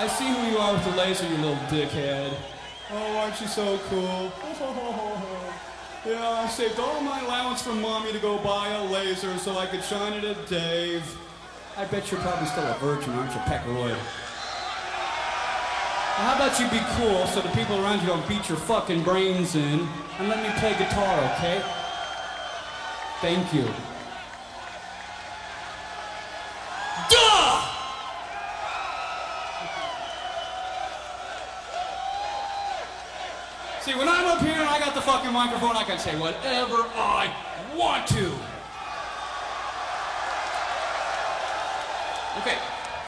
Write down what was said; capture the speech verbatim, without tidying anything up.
I see who you are with the laser, you little dickhead. Oh, aren't you so cool? Yeah, I saved all my allowance from mommy to go buy a laser so I could shine it at Dave. I bet you're probably still a virgin, aren't you, Pecoroid? Well, how about you be cool so the people around you don't beat your fucking brains in and let me play guitar, okay? Thank you. Duh! See, when I'm up here and I got the fucking microphone, I can say whatever I want to. Okay.